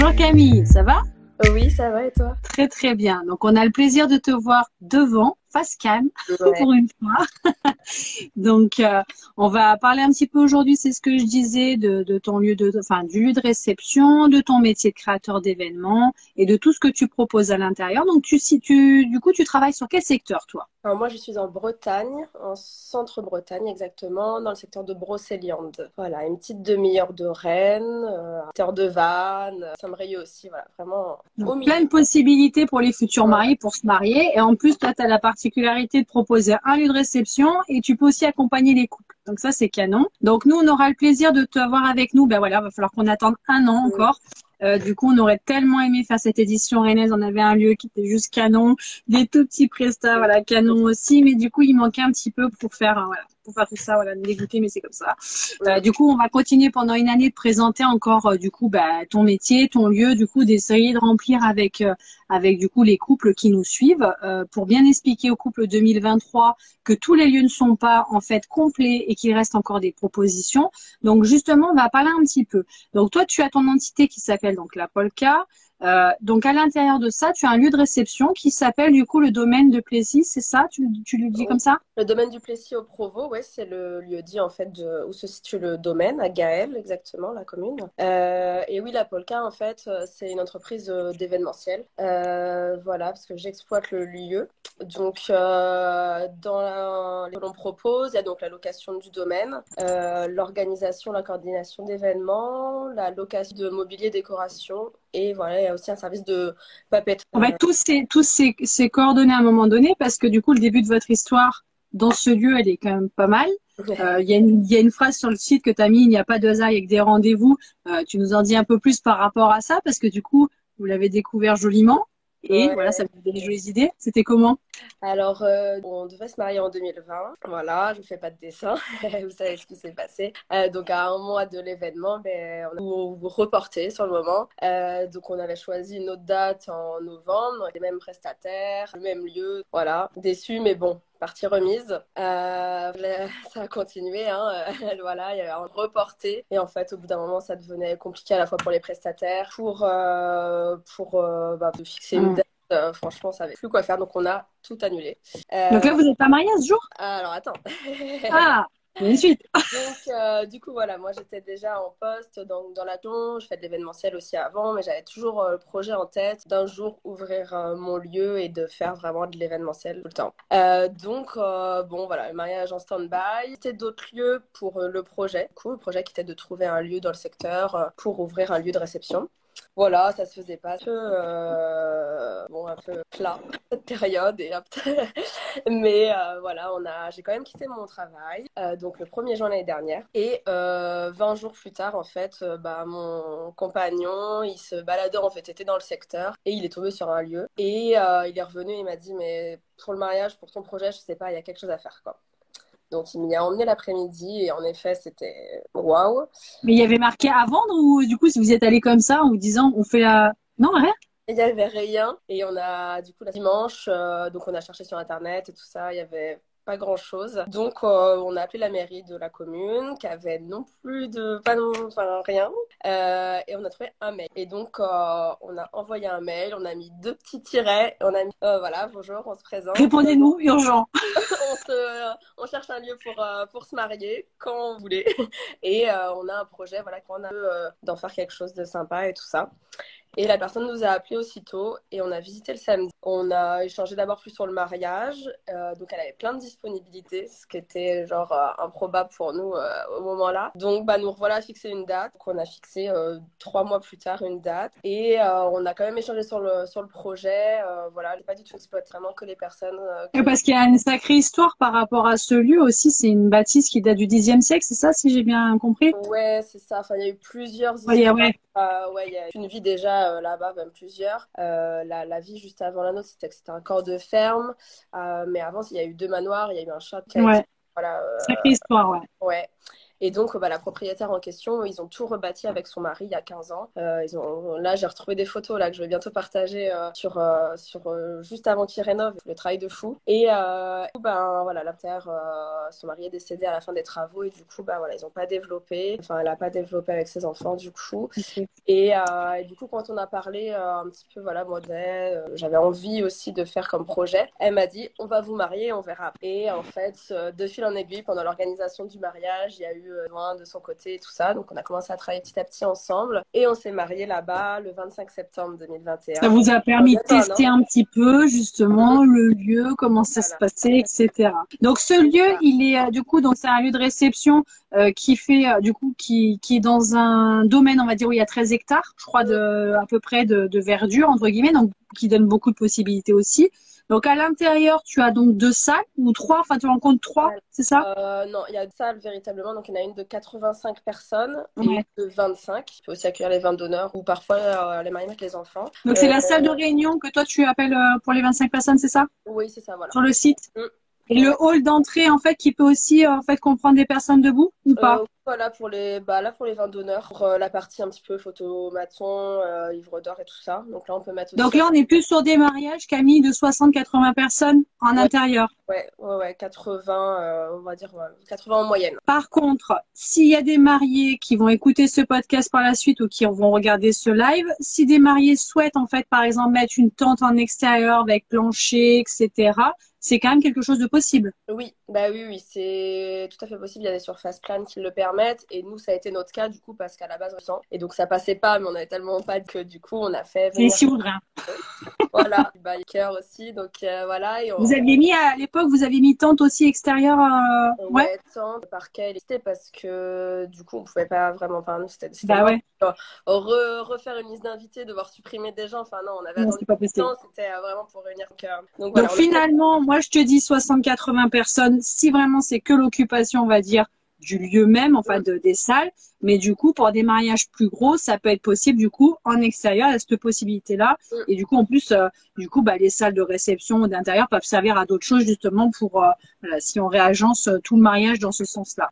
Bonjour Camille, ça va? Oui, ça va et toi? Très très bien. Donc on a le plaisir de te voir devant, face cam, Ouais. pour une fois. Donc on va parler un petit peu aujourd'hui, c'est ce que je disais, de ton lieu enfin du lieu de réception, de ton métier de créateur d'événements et de tout ce que tu proposes à l'intérieur. Donc du coup tu travailles sur quel secteur toi? Alors moi, je suis en Bretagne, en centre-Bretagne exactement, dans le secteur de Brocéliande. Voilà, une petite demi-heure de Rennes, heure de Vannes, Saint-Brieuc aussi, voilà, vraiment Donc, au plein milieu. de possibilités pour les futurs Ouais. mariés pour se marier. Et en plus, toi, tu as la particularité de proposer un lieu de réception et tu peux aussi accompagner les couples. Donc ça, c'est canon. Donc nous, on aura le plaisir de te voir avec nous. Ben voilà, va falloir qu'on attende un an Mm. encore. Du coup, on aurait tellement aimé faire cette édition rennaise. On avait un lieu qui était juste canon, des tout petits prestats, voilà, canon aussi. Mais du coup, il manquait un petit peu pour faire, voilà, pour faire tout ça, voilà, nous dégoûter, mais c'est comme ça. Mm. Du coup, on va continuer pendant une année de présenter encore du coup bah, ton métier, ton lieu, du coup d'essayer de remplir avec du coup les couples qui nous suivent pour bien expliquer aux couples 2023 que tous les lieux ne sont pas en fait complets et qu'il reste encore des propositions. Donc justement, on va parler un petit peu. Donc toi, tu as ton entité qui s'appelle donc la Polka. Donc à l'intérieur de ça, tu as un lieu de réception qui s'appelle du coup le domaine de Plessis, c'est ça? Tu le dis Oui. comme ça? Le domaine du Plessis au Provo, ouais, c'est le lieu dit en fait où se situe le domaine, à Gaël exactement, la commune. Et oui, la Polka en fait, c'est une entreprise d'événementiel. Voilà, parce que j'exploite le lieu. Donc, dans l'on propose, il y a donc la location du domaine, l'organisation, la coordination d'événements, la location de mobilier, décoration, et voilà, il y a aussi un service de papeterie. On va tous ces coordonnées à un moment donné parce que du coup, le début de votre histoire dans ce lieu, elle est quand même pas mal. Il y a une phrase sur le site que tu as mis, il n'y a pas de hasard avec des rendez-vous. Tu nous en dis un peu plus par rapport à ça parce que du coup, vous l'avez découvert joliment et voilà, Ouais. ça vous donne des jolies idées. C'était comment? Alors, on devait se marier en 2020. Voilà, je ne fais pas de dessin. Vous savez ce qui s'est passé. Donc, à un mois de l'événement, ben, on a reporté sur le moment. Donc, on avait choisi une autre date en novembre, les mêmes prestataires, le même lieu. Voilà, déçu, mais bon. Partie remise. Ça a continué, hein. Voilà, il y avait un reporté. Et en fait, au bout d'un moment, ça devenait compliqué à la fois pour les prestataires, de fixer une Hum. date. Franchement, on savait plus quoi faire, donc on a tout annulé. Donc là, vous n'êtes pas mariés à ce jour? Alors attends. Ah, il y a une suite. Donc, du coup, voilà, moi j'étais déjà en poste dans la ton, je fais de l'événementiel aussi avant, mais j'avais toujours le projet en tête d'un jour ouvrir mon lieu et de faire vraiment de l'événementiel tout le temps. Bon, voilà, le mariage en stand-by. C'était d'autres lieux pour le projet. Du coup, le projet qui était de trouver un lieu dans le secteur pour ouvrir un lieu de réception. Voilà, ça se faisait pas. Un peu plat cette période et mais voilà, j'ai quand même quitté mon travail donc le 1er juin l'année dernière et 20 jours plus tard en fait mon compagnon il se baladait en fait était dans le secteur et il est tombé sur un lieu et il est revenu et il m'a dit mais pour le mariage pour ton projet je sais pas il y a quelque chose à faire quoi. Donc il m'y a emmené l'après-midi et en effet c'était waouh. Mais il y avait marqué à vendre ou du coup, si vous êtes allé comme ça en vous disant on fait la... Non, rien? Il n'y avait rien et on a du coup le dimanche, donc on a cherché sur internet et tout ça, il y avait pas grand-chose. Donc on a appelé la mairie de la commune qui avait non plus de pas non, enfin rien. Et on a trouvé un mail. Et donc on a envoyé un mail, on a mis deux petits tirets, on a mis voilà bonjour, on se présente. Répondez-nous, urgent. On cherche un lieu pour se marier quand vous voulez. Et on a un projet voilà qu'on a d'en faire quelque chose de sympa et tout ça. Et la personne nous a appelé aussitôt et on a visité le samedi. On a échangé d'abord plus sur le mariage. Donc, elle avait plein de disponibilités, ce qui était genre improbable pour nous au moment-là. Donc, nous revoilà à fixer une date. Donc, on a fixé 3 mois plus tard une date. Et on a quand même échangé sur le projet. Voilà, pas du tout exploité, vraiment que les personnes Parce qu'il y a une sacrée histoire par rapport à ce lieu aussi. C'est une bâtisse qui date du Xe siècle, c'est ça, si j'ai bien compris? Ouais, c'est ça. Enfin, il y a eu plusieurs Oui, histoires. ouais. Ouais, il y a une vie déjà là-bas, même plusieurs. La vie juste avant la nôtre, c'était que c'était un corps de ferme. Mais avant, il y a eu deux manoirs, il y a eu un chat qui a été. Ouais. Voilà, Sacrée histoire, ouais. ouais. Et donc, la propriétaire en question, ils ont tout rebâti avec son mari il y a 15 ans. Là, j'ai retrouvé des photos là, que je vais bientôt partager juste avant qu'ils rénovent, le travail de fou. Et voilà, la terre, son mari est décédé à la fin des travaux et du coup, voilà, ils n'ont pas développé. Enfin, elle n'a pas développé avec ses enfants du coup. Ok. Et du coup, quand on a parlé un petit peu, voilà, moi, j'avais envie aussi de faire comme projet. Elle m'a dit, on va vous marier, on verra. Et en fait, de fil en aiguille, pendant l'organisation du mariage, il y a eu besoin de son côté et tout ça. Donc, on a commencé à travailler petit à petit ensemble. Et on s'est mariés là-bas le 25 septembre 2021. Ça vous a permis de Bientôt un tester an. un petit peu, justement, le lieu, comment ça se Voilà. passait, etc. Donc, ce lieu, il est, du coup, donc c'est un lieu de réception qui fait, du coup, qui est dans un domaine, on va dire, où il y a 13 hectares, je crois, à peu près de verdure, entre guillemets, donc qui donne beaucoup de possibilités aussi. Donc, à l'intérieur, tu as donc 2 salles ou 3, enfin, tu en comptes 3, c'est ça? Non, il y a une salle véritablement. Donc, il y en a une de 85 personnes et une Ouais. de 25. Il peut aussi accueillir les 20 donneurs ou parfois les mariés avec les enfants. Donc, c'est la salle de réunion que toi, tu appelles pour les 25 personnes, c'est ça? Oui, c'est ça, voilà. Sur le site? Mm. Et le hall d'entrée, en fait, qui peut aussi, en fait, comprendre des personnes debout ou pas? Voilà pour là pour les 20 donneurs, pour la partie un petit peu photomaton, livre d'or et tout ça. Donc là, on peut mettre aussi. Donc là, on est plus sur des mariages, Camille, de 60-80 personnes en intérieur. Ouais, 80, on va dire 80 en moyenne. Par contre, s'il y a des mariés qui vont écouter ce podcast par la suite ou qui vont regarder ce live, si des mariés souhaitent, en fait, par exemple, mettre une tente en extérieur avec plancher, etc., c'est quand même quelque chose de possible. Oui, oui, c'est tout à fait possible. Il y a des surfaces planes qui le permettent. Et nous, ça a été notre cas, du coup, parce qu'à la base, on sent. Et donc, ça passait pas, mais on avait tellement pas que, du coup, on a fait Et venir. si vous rien. Voilà, du biker aussi. Donc, voilà. Et Vous aviez mis, à l'époque, vous avez mis tente aussi extérieure, ouais? ouais, tente, parquet, c'était parce que, du coup, on pouvait pas vraiment. Enfin, nous, c'était Bah mort. ouais. Refaire une liste d'invités, devoir supprimer des gens. Enfin, non, on avait Non, attendu c'est pas possible. temps. C'était vraiment pour réunir. Donc, Donc voilà. finalement, moi je te dis 60-80 personnes, si vraiment c'est que l'occupation, on va dire, du lieu même, enfin des salles, mais du coup pour des mariages plus gros, ça peut être possible du coup en extérieur, il y a cette possibilité-là, et du coup en plus, les salles de réception ou d'intérieur peuvent servir à d'autres choses justement pour, voilà, si on réagence tout le mariage dans ce sens-là.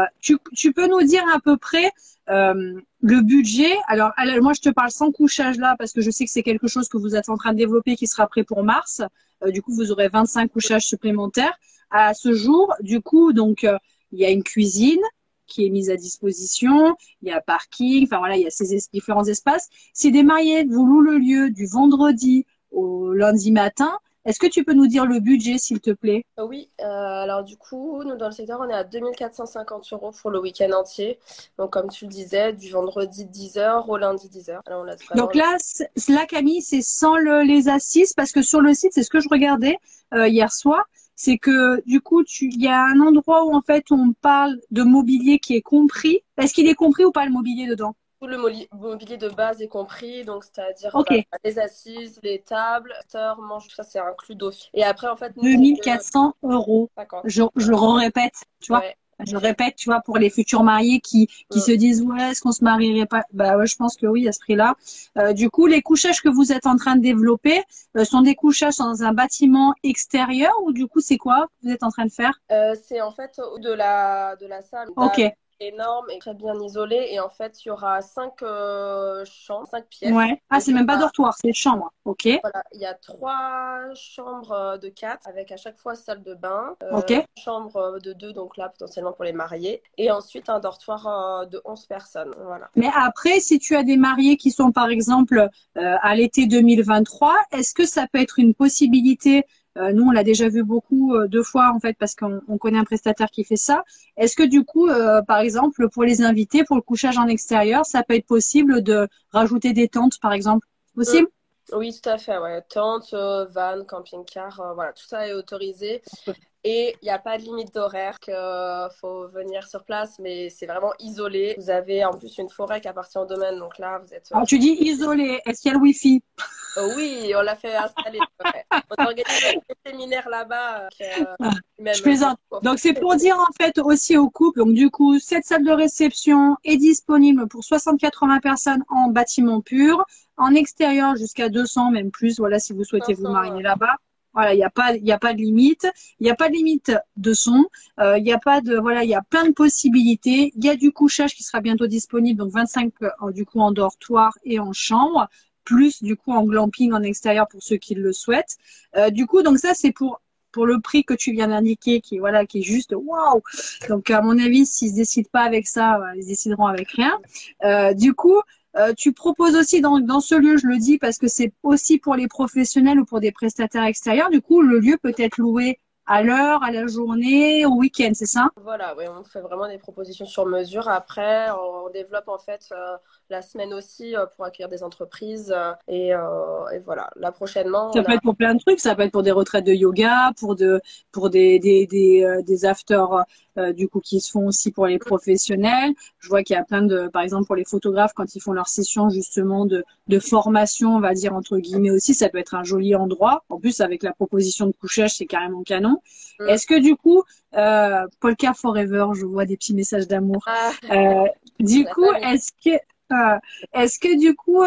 Tu peux nous dire à peu près le budget, alors moi je te parle sans couchage là parce que je sais que c'est quelque chose que vous êtes en train de développer qui sera prêt pour mars. Du coup, vous aurez 25 couchages supplémentaires. À ce jour, du coup, donc, il y a une cuisine qui est mise à disposition, il y a parking, enfin voilà, il y a ces différents espaces. Si des mariés vous louent le lieu du vendredi au lundi matin, est-ce que tu peux nous dire le budget, s'il te plaît? Oui, alors du coup, nous dans le secteur, on est à 2450 € pour le week-end entier. Donc comme tu le disais, du vendredi 10h au lundi 10h. Alors, on laisse vraiment... Donc là, Camille, c'est sans les assises, parce que sur le site, c'est ce que je regardais hier soir, c'est que du coup, il y a un endroit où en fait on parle de mobilier qui est compris. Est-ce qu'il est compris ou pas le mobilier dedans? Tout le mobilier de base est compris, donc c'est-à-dire Ok. les assises, les tables, manches, tout ça c'est inclus d'office. Et après, en fait, nous, 2400 €. D'accord. Je le répète, tu vois. Ouais. Je répète, tu vois, pour les futurs mariés qui se disent, ouais, est-ce qu'on se marierait pas? Bah ouais, je pense que oui, à ce prix-là. Du coup, les couchages que vous êtes en train de développer sont des couchages dans un bâtiment extérieur ou du coup, c'est quoi que vous êtes en train de faire? C'est en fait de la salle. Ok. Énorme et très bien isolé. Et en fait, il y aura 5 chambres, 5 pièces. Ouais. Ah, c'est même pas dortoir, c'est chambre. Ok. Voilà, il y a 3 chambres de 4 avec à chaque fois salle de bain, Ok. chambre de 2, donc là potentiellement pour les mariés, et ensuite un dortoir de 11 personnes. Voilà. Mais après, si tu as des mariés qui sont par exemple à l'été 2023, est-ce que ça peut être une possibilité? Nous, on l'a déjà vu beaucoup 2 fois en fait parce qu'on connaît un prestataire qui fait ça. Est-ce que du coup, par exemple, pour les invités, pour le couchage en extérieur, ça peut être possible de rajouter des tentes, par exemple? Possible? Oui, tout à fait. Ouais. Tente, van, camping-car, voilà, tout ça est autorisé. Et il n'y a pas de limite d'horaire qu'il faut venir sur place, mais c'est vraiment isolé. Vous avez en plus une forêt qui appartient au domaine, donc là, vous êtes... Alors, tu dis isolé, est-ce qu'il y a le Wi-Fi? Oui, on l'a fait installer. Ouais. On a organisé des séminaires là-bas. Je plaisante. Donc, c'est pour dire en fait aussi au couple. Donc, du coup, cette salle de réception est disponible pour 60-80 personnes en bâtiment pur, en extérieur jusqu'à 200, même plus. Voilà, si vous souhaitez vous marier là-bas. Voilà, il y a pas de limite. Il n'y a pas de limite de son. Il y a pas de, voilà, il y a plein de possibilités. Il y a du couchage qui sera bientôt disponible, donc 25 du coup en dortoir et en chambre, plus du coup en glamping en extérieur pour ceux qui le souhaitent. Du coup, donc ça c'est pour le prix que tu viens d'indiquer, qui voilà, qui est juste waouh. Donc à mon avis, s'ils se décident pas avec ça, ils se décideront avec rien. Du coup, tu proposes aussi dans ce lieu, je le dis parce que c'est aussi pour les professionnels ou pour des prestataires extérieurs. Du coup, le lieu peut être loué à l'heure, à la journée, au week-end, c'est ça? Voilà, oui, on fait vraiment des propositions sur mesure. Après, on développe en fait la semaine aussi pour accueillir des entreprises. Et voilà, là prochainement, Ça peut être pour plein de trucs, ça peut être pour des retraites de yoga, pour des afters du coup qui se font aussi pour les professionnels. Je vois qu'il y a plein de, par exemple pour les photographes quand ils font leur session justement de formation, on va dire entre guillemets aussi, ça peut être un joli endroit. En plus avec la proposition de couchage, c'est carrément canon. Est-ce que du coup, Polka Forever, je vois des petits messages d'amour. Ah, Du la coup, famille. est-ce que du coup,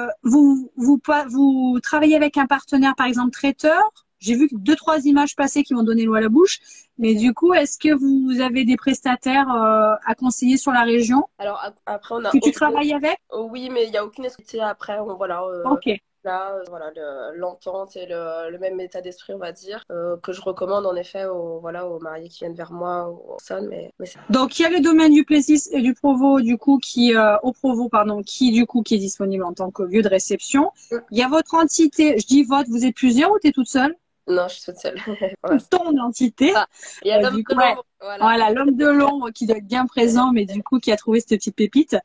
vous travaillez avec un partenaire, par exemple traiteur? J'ai vu deux, trois images passer qui m'ont donné l'eau à la bouche. Mais du coup, est-ce que vous avez des prestataires à conseiller sur la région Alors après, on a que tu travailles avec? oui, mais il n'y a aucune exclusivité après. Voilà, Ok. là, voilà, l'entente et le même état d'esprit, on va dire, que je recommande en effet voilà, aux mariés qui viennent vers moi, aux personnes. Mais Donc il y a le domaine du Plessis et du Provo du coup au Provo pardon qui du coup qui est disponible en tant que lieu de réception. Il y a votre entité, je dis votre, vous êtes plusieurs ou t'es toute seule? non, je suis toute seule. Pour l'instant. Ton entité. Ah, il y a l'homme Du de coup, ouais. l'ombre, voilà. Voilà, l'homme de l'ombre qui doit être bien présent, mais du coup qui a trouvé cette petite pépite.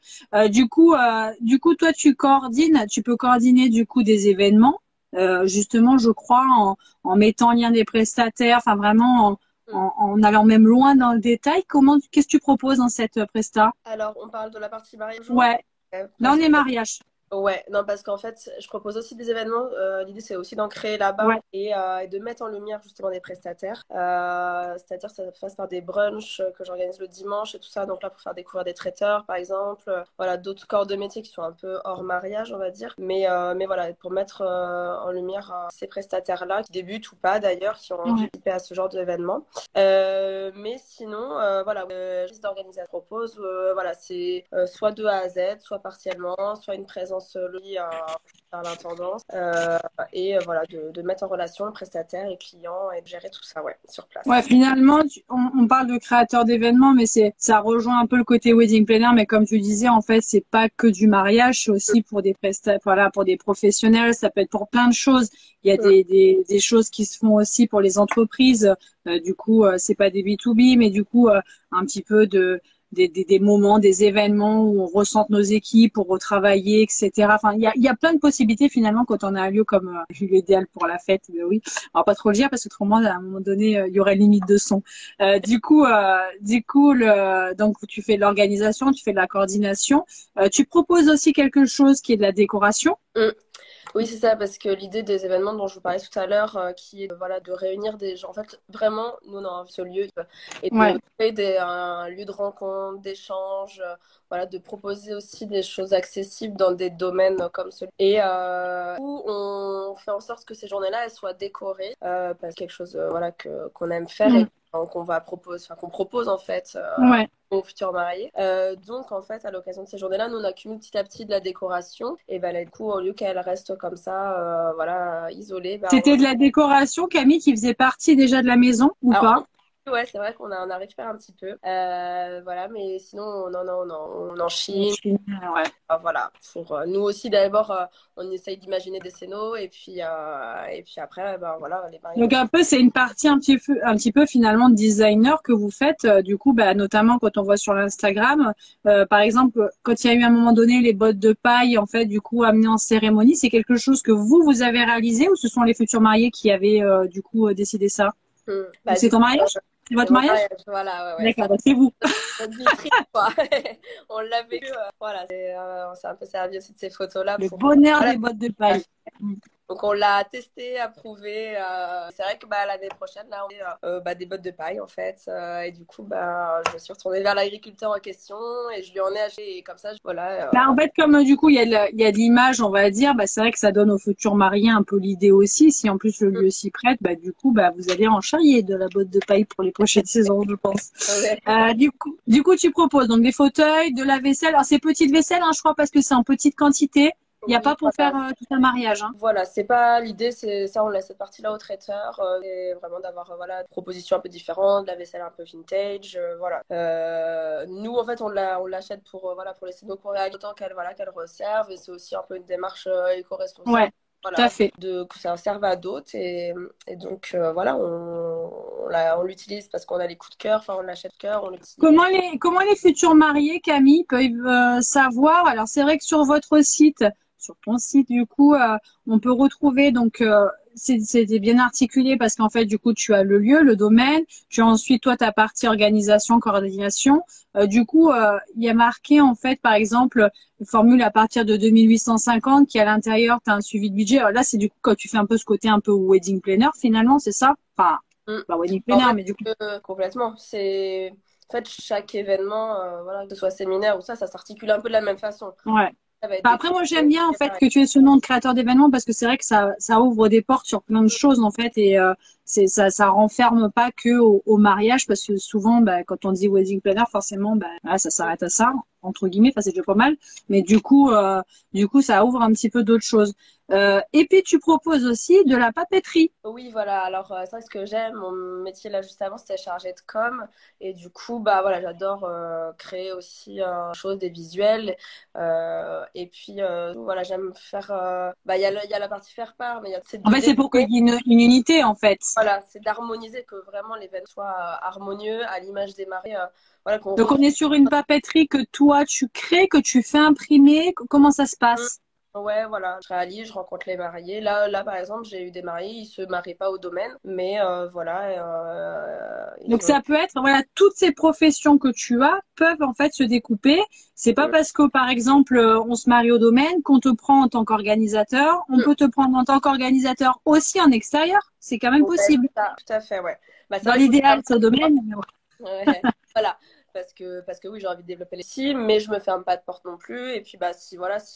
Du coup, toi tu coordonnes, tu peux coordonner du coup des événements, justement, je crois, en mettant en lien des prestataires, enfin vraiment en allant même loin dans le détail. Qu'est-ce que tu proposes dans cette presta? Alors, on parle de la partie mariage. Ouais, là on Parce est mariage. Ouais, non, parce qu'en fait, je propose aussi des événements. L'idée, c'est aussi d'en créer là-bas Ouais, et de mettre en lumière justement des prestataires. C'est-à-dire que ça passe par des brunchs que j'organise le dimanche et tout ça. Donc là, pour faire découvrir des traiteurs, par exemple. Voilà, d'autres corps de métier qui sont un peu hors mariage, on va dire. Mais voilà, pour mettre en lumière ces prestataires-là, qui débutent ou pas d'ailleurs, qui ont envie de ouais. participer à ce genre d'événement. Mais sinon, voilà, juste d'organiser, propose, voilà, c'est soit de A à Z, soit partiellement, soit une présence lui par l'intendance voilà, de mettre en relation prestataires et clients et de gérer tout ça, ouais, sur Ouais, place. finalement, on parle de créateur d'événements, mais ça rejoint un peu le côté wedding planner. Mais comme tu disais, en fait, c'est pas que du mariage, c'est aussi pour des voilà, pour des professionnels. Ça peut être pour plein de choses. Il y a des choses qui se font aussi pour les entreprises. Du coup, c'est pas des B2B, mais du coup, un petit peu des moments, des événements où on ressente nos équipes pour retravailler, etc. Enfin, il y a plein de possibilités finalement quand on a un lieu comme l'idéal pour la fête. Mais oui, on va pas trop le dire parce que autrement, à un moment donné, il y aurait limite de son. Donc tu fais de l'organisation, tu fais de la coordination. Tu proposes aussi quelque chose qui est de la décoration. Mm. Oui, c'est ça, parce que l'idée des événements dont je vous parlais tout à l'heure, qui est voilà, de réunir des gens, en fait, vraiment, nous, on a ce lieu et Ouais. de créer un lieu de rencontre, d'échange, voilà, de proposer aussi des choses accessibles dans des domaines comme celui. Et où on fait en sorte que ces journées-là, elles soient décorées, parce que quelque chose voilà, qu'on aime faire et Mm. qu'on propose en fait Ouais. aux futurs mariés. Donc, en fait, à l'occasion de ces journées-là, nous, on accumule petit à petit de la décoration. Et ben, là, du coup, au lieu qu'elle reste comme ça, voilà, isolée, ben, C'était de la décoration, Camille, qui faisait partie déjà de la maison ou alors, pas? ouais, c'est vrai qu'on a récupéré un petit peu. Voilà, mais sinon, on en En chine. Chine, ouais. Voilà, pour nous aussi, d'abord, on essaye d'imaginer des scénos. Et puis après, ben, voilà, les mariés Donc peuvent. un peu, c'est une partie un petit peu finalement de designer que vous faites, du coup, bah, notamment quand on voit sur l'Instagram, par exemple, quand il y a eu à un moment donné les bottes de paille, en fait, du coup, amenées en cérémonie, c'est quelque chose que vous avez réalisé ou ce sont les futurs mariés qui avaient du coup décidé ça? Ou Bah, c'est du ton coup, mariage? C'est c'est votre mon mariage? mariage, voilà, ouais, D'accord, ça, donc c'est vous. notre vitrine, quoi. On l'a vécu, voilà, on s'est un peu servi aussi de ces photos-là Le pour, bonheur voilà, des bottes de paille. Donc on l'a testé, approuvé. C'est vrai que l'année prochaine, là, on a des bottes de paille en fait. Et du coup, je suis retournée vers l'agriculteur en question et je lui en ai acheté. Et comme ça, voilà. En fait, comme du coup, il y a de l'image, on va dire, c'est vrai que ça donne aux futurs mariés un peu l'idée aussi. Si en plus le lieu s'y prête, du coup, vous allez en charrier de la botte de paille pour les prochaines saisons, je pense. Ouais. Du coup, tu proposes donc des fauteuils, de la vaisselle. Alors, c'est petite vaisselle, hein, je crois, parce que c'est en petite quantité. Il n'y a pas pour faire tout un mariage. Hein. Voilà, c'est pas l'idée, c'est ça, on laisse cette partie-là au traiteur. Et vraiment d'avoir des propositions un peu différentes, de la vaisselle un peu vintage, voilà. Nous, en fait, on l'achète pour laisser nos courriers autant qu'elle resserve. Et c'est aussi un peu une démarche éco-responsable. Ouais. Tout à fait. Que ça serve à d'autres et donc voilà, on l'utilise parce qu'on a les coups de cœur, on l'achète de cœur, on l'utilise. Comment les futurs mariés, Camille, peuvent savoir? Alors c'est vrai que sur votre site, sur ton site du coup, on peut retrouver donc c'était bien articulé parce qu'en fait du coup tu as le lieu, le domaine, tu as ensuite toi ta partie organisation, coordination. Du coup il y a marqué en fait par exemple formule à partir de 2850 qui à l'intérieur tu as un suivi de budget. Alors là c'est du coup quand tu fais un peu ce côté un peu wedding planner finalement, c'est ça? Enfin pas wedding planner mais du coup complètement, c'est en fait chaque événement que ce soit séminaire ou ça s'articule un peu de la même façon. Ouais. Après, moi, j'aime bien en fait que tu aies ce nom de créateur d'événements parce que c'est vrai que ça ouvre des portes sur plein de choses en fait et ça renferme pas que au mariage parce que souvent, quand on dit wedding planner, forcément, ça s'arrête à ça entre guillemets. Enfin, c'est déjà pas mal, mais du coup, ça ouvre un petit peu d'autres choses. Et puis, tu proposes aussi de la papeterie. Oui, voilà. Alors, ça, ce que j'aime, mon métier là juste avant, c'était chargé de com. Et du coup, j'adore créer aussi des visuels. Et puis, voilà, j'aime faire. Il y a la partie faire part, mais il y a cette. En fait, c'est pour qu'il y ait une unité, en fait. Voilà, c'est d'harmoniser, que vraiment l'événement soit harmonieux à l'image des mariés. Donc, on est sur une papeterie que toi, tu crées, que tu fais imprimer. Comment ça se passe? Ouais, voilà, je réalise, je rencontre les mariés. Là, par exemple, j'ai eu des mariés, ils se marient pas au domaine, mais voilà. Donc ça peut être, voilà, toutes ces professions que tu as peuvent en fait se découper. C'est pas parce que, par exemple, on se marie au domaine qu'on te prend en tant qu'organisateur. On peut te prendre en tant qu'organisateur aussi en extérieur. C'est quand même possible. Tout à fait, ouais. Dans l'idéal, c'est au domaine. Ouais, voilà. Parce que oui, j'ai envie de développer les sites, mais je me ferme pas de porte non plus. Et puis si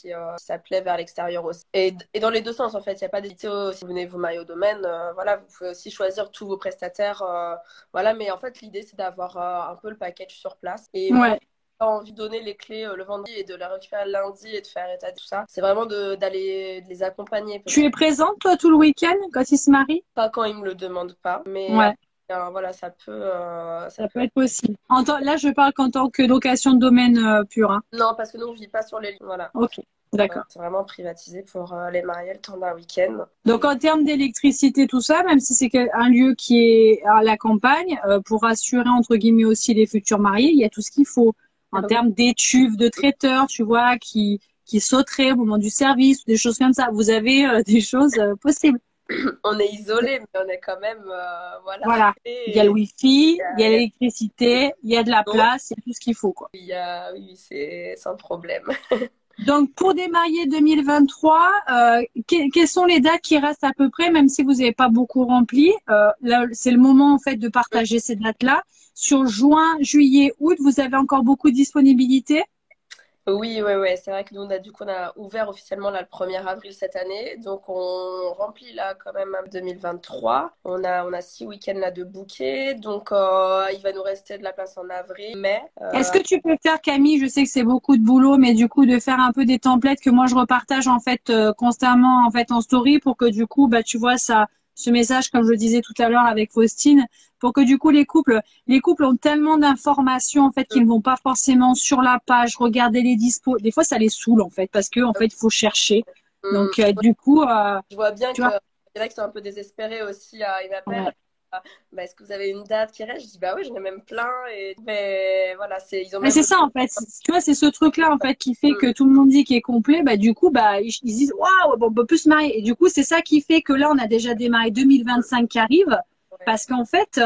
ça plaît vers l'extérieur aussi. Et dans les deux sens en fait, il n'y a pas d'édité si vous venez vous marier au domaine, voilà, vous pouvez aussi choisir tous vos prestataires, voilà. Mais en fait, l'idée c'est d'avoir un peu le package sur place. Et moi, j'ai pas envie de donner les clés le vendredi et de les récupérer le lundi et de faire état de tout ça. C'est vraiment de les accompagner. Tu es présente toi tout le week-end quand ils se marient? Pas quand ils me le demandent pas, mais voilà, ça peut être possible. Là, je parle qu'en tant que location de domaine pur. Hein. Non, parce que nous, on vit pas sur les lignes. Voilà. Ok, d'accord. C'est vraiment privatisé pour les mariés le temps d'un week-end. Donc, en termes d'électricité, tout ça, même si c'est un lieu qui est à la campagne, pour assurer, entre guillemets, aussi les futurs mariés, il y a tout ce qu'il faut. En termes d'étuves, de traiteurs, tu vois, qui sauteraient au moment du service, des choses comme ça. Vous avez des choses possibles. On est isolé, mais on est quand même voilà. Il y a le wifi, il y a l'électricité, il y a de la place, il y a tout ce qu'il faut quoi. Oui, c'est sans problème. Donc pour des mariés 2023, quelles sont les dates qui restent à peu près, même si vous n'avez pas beaucoup rempli? Là, c'est le moment en fait de partager ces dates-là. Sur juin, juillet, août, vous avez encore beaucoup de disponibilité? Oui, c'est vrai que nous, on a ouvert officiellement là, le 1er avril cette année. Donc, on remplit là quand même 2023. On a 6 week-ends là de bouquets. Donc, il va nous rester de la place en avril, mai. Est-ce que tu peux faire, Camille, je sais que c'est beaucoup de boulot, mais du coup, de faire un peu des templates que moi, je repartage en fait constamment en fait en story pour que du coup, tu vois, ce message, comme je le disais tout à l'heure avec Faustine, pour que du coup les couples ont tellement d'informations en fait qu'ils ne vont pas forcément sur la page regarder les dispos. Des fois, ça les saoule en fait parce que en fait, il faut chercher. Donc du coup, je vois bien qu'il y en a qui sont un peu désespérés aussi. Ils m'appellent. Est-ce que vous avez une date qui reste? Je dis oui, j'en ai même plein. Mais voilà, mais c'est ça en fait. Tu vois, c'est ce truc-là en fait qui fait que tout le monde dit qu'il est complet. Du coup, ils disent waouh, on peut plus se marier. Et du coup, c'est ça qui fait que là, on a déjà démarré 2025 qui arrive parce qu'en fait,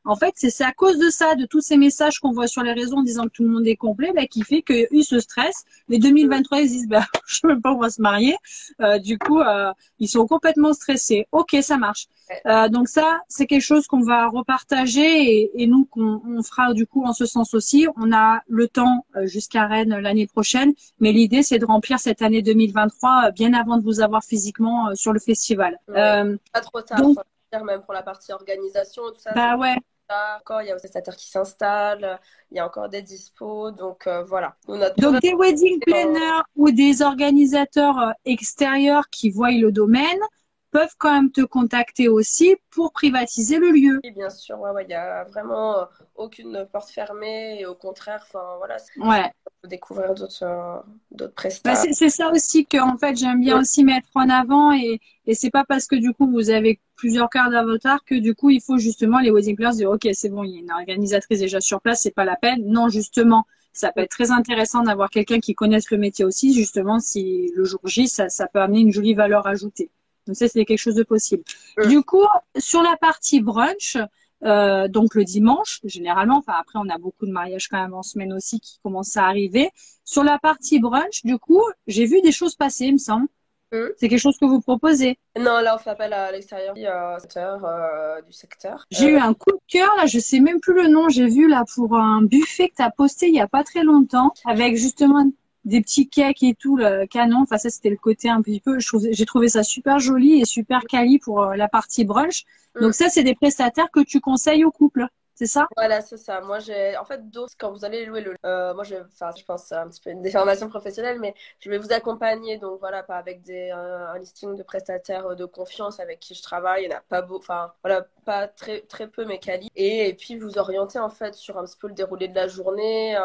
En fait, c'est à cause de ça, de tous ces messages qu'on voit sur les réseaux en disant que tout le monde est complet, bah, qui fait qu'ils se stressent. Les 2023, ils se disent, bah, je sais même pas où on va se marier. Du coup, ils sont complètement stressés. Ok, ça marche. Donc ça, c'est quelque chose qu'on va repartager et nous, on fera du coup en ce sens aussi. On a le temps jusqu'à Rennes l'année prochaine, mais l'idée, c'est de remplir cette année 2023 bien avant de vous avoir physiquement sur le festival. Ouais. Pas trop tard, Donc, faut le dire, même pour la partie organisation, tout ça, c'est bah ouais. tard. Encore, il y a aussi des prestataires qui s'installent, il y a encore des dispos, donc voilà. On a tout Donc, des wedding en- planners ou des organisateurs extérieurs qui voient le domaine peuvent quand même te contacter aussi pour privatiser le lieu. Oui, bien sûr, ouais, ouais, il y a vraiment aucune porte fermée et au contraire, enfin voilà, Ouais. on peut découvrir d'autres Bah, prestats. c'est ça aussi que en fait j'aime bien aussi mettre en avant et c'est pas parce que du coup vous avez plusieurs cartes d'avatar que du coup il faut justement les wedding planners dire ok c'est bon il y a une organisatrice déjà sur place c'est pas la peine. Non justement ça peut être très intéressant d'avoir quelqu'un qui connaisse le métier aussi justement si le jour J ça peut amener une jolie valeur ajoutée. Donc ça c'est quelque chose de possible. Du coup sur la partie brunch donc le dimanche, généralement, enfin après on a beaucoup de mariages quand même en semaine aussi qui commencent à arriver. Sur la partie brunch, du coup, j'ai vu des choses passer, il me semble. C'est quelque chose que vous proposez. Non, là on fait appel à l'extérieur secteur, du secteur. J'ai eu un coup de cœur, là, je sais même plus le nom, j'ai vu là pour un buffet que tu as posté il y a pas très longtemps, avec justement des petits cakes et tout, le canon. Enfin, ça, c'était le côté un petit peu, j'ai trouvé ça super joli et super quali pour la partie brunch. Donc ça, c'est des prestataires que tu conseilles au couple, c'est ça? Voilà, c'est ça. Moi, j'ai, en fait, d'autres, quand vous allez louer moi, enfin, je pense un petit peu une déformation professionnelle, mais je vais vous accompagner, donc voilà, pas avec un listing de prestataires de confiance avec qui je travaille. Il n'y en a pas beau, enfin, voilà, pas très, très peu, mais quali. Et puis, vous orienter, en fait, sur un petit peu le déroulé de la journée,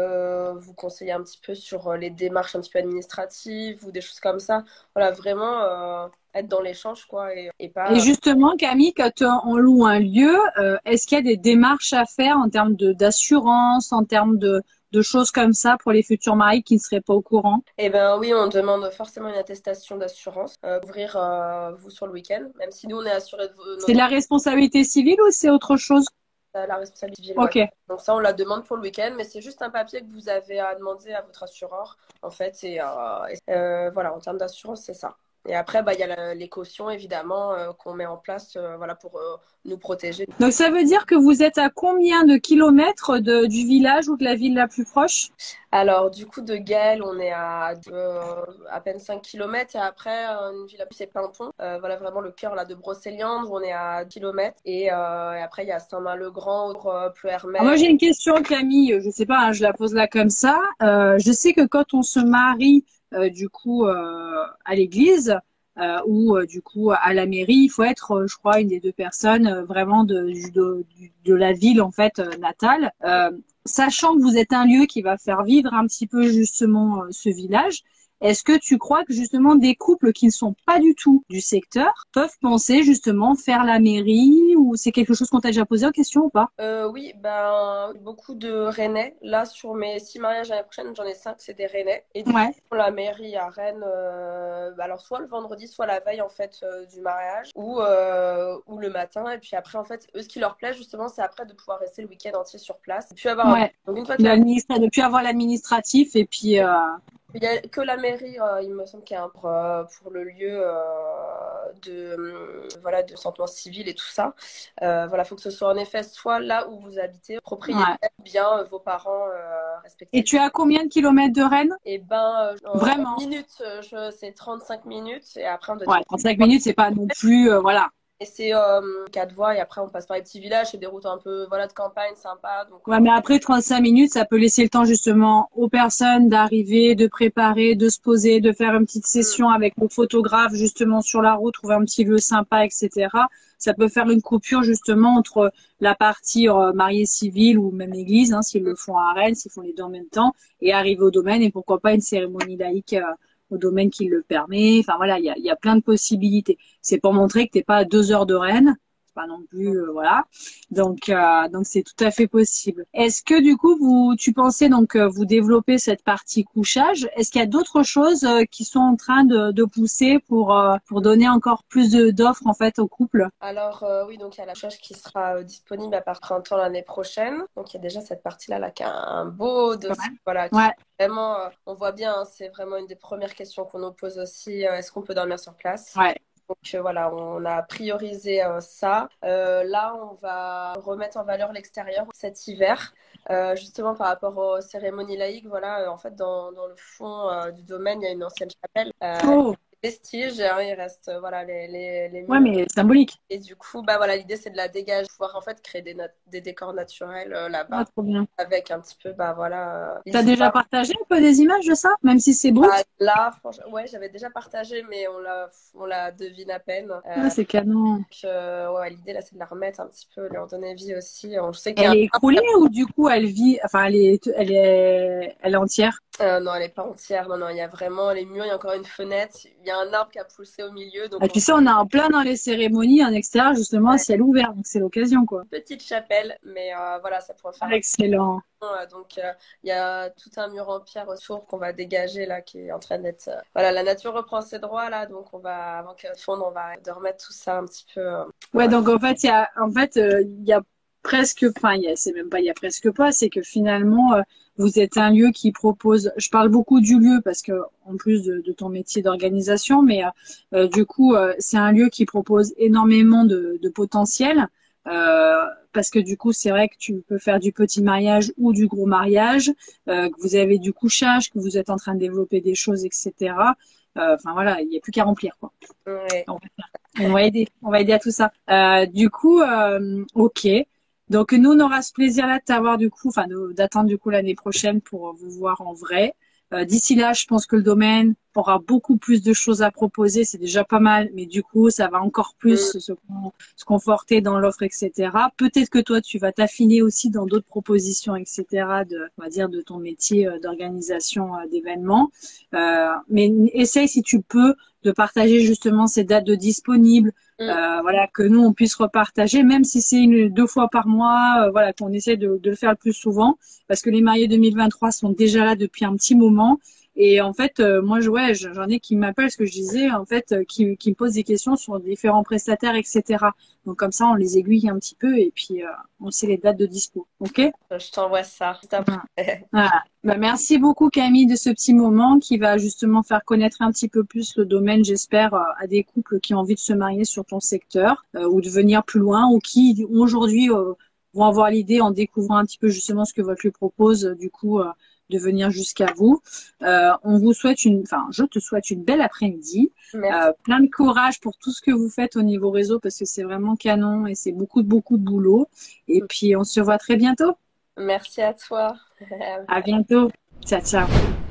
vous conseiller un petit peu sur les démarches un petit peu administratives ou des choses comme ça. Voilà, vraiment, être dans l'échange, quoi, et Et pas. justement, Camille, quand on loue un lieu, est-ce qu'il y a des démarches à faire en termes d'assurance, en termes de choses comme ça pour les futurs maris qui ne seraient pas au courant? Eh ben oui, on demande forcément une attestation d'assurance, couvrir vous sur le week-end, même si nous on est assuré de C'est de la responsabilité civile ou c'est autre chose? la responsabilité civile. Ouais. Ok. Donc ça, on la demande pour le week-end, mais c'est juste un papier que vous avez à demander à votre assureur, en fait. Voilà, en termes d'assurance, c'est ça. Et après, bah, il y a les cautions, évidemment, qu'on met en place voilà, pour nous protéger. Donc ça veut dire que vous êtes à combien de kilomètres du village ou de la ville la plus proche? Alors, du coup, de Gaël, on est à peine 5 kilomètres. Et après, une ville à plus, c'est Pimpon. Voilà, vraiment le cœur là, de Brocéliande, où on est à kilomètres. Et après, il y a Saint-Main-le-Grand, Moi Pleuhermel. j'ai une question, Camille. Je sais pas, hein, je la pose là comme ça. Je sais que quand on se marie, du coup, à l'église ou du coup à la mairie, il faut être, je crois, une des deux personnes vraiment de la ville en fait natale. Sachant que vous êtes un lieu qui va faire vivre un petit peu justement ce village, est-ce que tu crois que justement des couples qui ne sont pas du tout du secteur peuvent penser justement faire la mairie ou c'est quelque chose qu'on t'a déjà posé en question ou pas? Oui, ben, beaucoup de Rennais. Là, sur mes 6 mariages l'année prochaine, j'en ai 5, c'est des Rennais. Et du coup, Ouais. la mairie à Rennes, alors soit le vendredi, soit la veille en fait du mariage, ou le matin. Et puis après, en fait, eux, ce qui leur plaît justement, c'est après de pouvoir rester le week-end entier sur place. Et puis avoir Ouais. donc une fois que la De plus avoir l'administratif et puis il y a que la mairie, il me semble qu'il y a un pour le lieu voilà, de sentement civil et tout ça. Voilà, faut que ce soit en effet soit là où vous habitez, propriétaire, ouais. bien vos parents Et respectifs. tu es à combien de kilomètres de Rennes? Et ben, en Vraiment? minutes, c'est 35 minutes et après on doit dire. Ouais, 35 minutes, c'est pas non plus voilà. Et c'est 4 voies et après on passe par les petits villages, c'est des routes un peu voilà, de campagne sympa. Donc, Ouais, mais après 35 minutes, ça peut laisser le temps justement aux personnes d'arriver, de préparer, de se poser, de faire une petite session avec le photographe justement sur la route, trouver un petit lieu sympa, etc. Ça peut faire une coupure justement entre la partie mariée civile ou même église, hein, s'ils le font à Rennes, s'ils font les deux en même temps, et arriver au domaine et pourquoi pas une cérémonie laïque au domaine qui le permet. Enfin voilà, il y a plein de possibilités. C'est pour montrer que t'es pas à 2 heures de Rennes. pas non plus, voilà. Donc c'est tout à fait possible. Est-ce que du coup tu pensais donc vous développer cette partie couchage? Est-ce qu'il y a d'autres choses qui sont en train de pousser pour donner encore plus d'offres en fait aux couples? Alors oui, donc il y a la couchage qui sera disponible à partir du printemps l'année prochaine. Donc il y a déjà cette partie-là là, qui a un beau dossier, voilà, qui Ouais. vraiment, on voit bien, hein, c'est vraiment une des premières questions qu'on nous pose aussi. Est-ce qu'on peut dormir sur place? Ouais. Donc voilà, on a priorisé ça. Là, on va remettre en valeur l'extérieur cet hiver, justement par rapport aux cérémonies laïques. Voilà, en fait, dans le fond du domaine, il y a une ancienne chapelle. Oh. Vestiges, hein, il reste voilà les Ouais, murs. mais symbolique. Et du coup, bah voilà, l'idée c'est de la dégager, pouvoir en fait créer des décors naturels Ah, là-bas, trop bien. avec un petit peu, bah voilà, T'as déjà l'histoire. partagé un peu des images de ça, même si c'est Bah, brut? là, franchement, ouais, j'avais déjà partagé, mais on la devine à peine. Ah, c'est canon. Donc, ouais, l'idée là, c'est de la remettre un petit peu, leur donner vie aussi. On sait qu'il y a Elle est écroulée ou du coup elle vit, enfin elle est entière? non, elle est pas entière. Non, non, il y a vraiment les murs, il y a encore une fenêtre, il y a un arbre qui a poussé au milieu, donc Ah, tu sais, on est en plein dans les cérémonies en extérieur justement à ouais, ciel ouvert, donc c'est l'occasion quoi. une petite chapelle, mais voilà, ça pourrait faire Ah, excellent. donc, il y a tout un mur en pierre autour qu'on va dégager là, qui est en train d'être. Voilà, la nature reprend ses droits là, donc on va, avant qu'elle fonde, on va de remettre tout ça un petit peu. Ouais, Voilà. donc en fait il y a presque, enfin c'est même pas il y a presque pas, c'est que finalement vous êtes un lieu qui propose. Je parle beaucoup du lieu parce que en plus de ton métier d'organisation, mais du coup c'est un lieu qui propose énormément de potentiel. Euh, Parce que du coup, c'est vrai que tu peux faire du petit mariage ou du gros mariage, que vous avez du couchage, que vous êtes en train de développer des choses, etc. Enfin voilà, il n'y a plus qu'à remplir, quoi. Ouais. On va aider à tout ça. Du coup, ok. Donc nous, on aura ce plaisir-là de t'avoir du coup, enfin d'attendre du coup l'année prochaine pour vous voir en vrai. D'ici là, je pense que le domaine aura beaucoup plus de choses à proposer. C'est déjà pas mal, mais du coup, ça va encore Mm. plus se conforter dans l'offre, etc. Peut-être que toi, tu vas t'affiner aussi dans d'autres propositions, etc. On va dire, de ton métier d'organisation d'événements. Mais essaye si tu peux de partager justement ces dates de disponibles, Mm. voilà, que nous on puisse repartager, même si c'est deux fois par mois, voilà, qu'on essaie de le faire le plus souvent, parce que les mariés 2023 sont déjà là depuis un petit moment. Et en fait, moi, ouais, j'en ai qui m'appellent, ce que je disais, en fait, qui me posent des questions sur différents prestataires, etc. Donc comme ça, on les aiguille un petit peu et puis on sait les dates de dispo. Ok? Je t'envoie ça juste après. Voilà. Bah, merci beaucoup Camille de ce petit moment qui va justement faire connaître un petit peu plus le domaine, j'espère, à des couples qui ont envie de se marier sur ton secteur ou de venir plus loin ou qui aujourd'hui vont avoir l'idée en découvrant un petit peu justement ce que votre lieu propose, du coup, de venir jusqu'à vous. On vous souhaite enfin, je te souhaite une belle après-midi, Merci. plein de courage pour tout ce que vous faites au niveau réseau parce que c'est vraiment canon et c'est beaucoup de boulot. Et puis on se revoit très bientôt. Merci à toi. À bientôt. Ciao, ciao.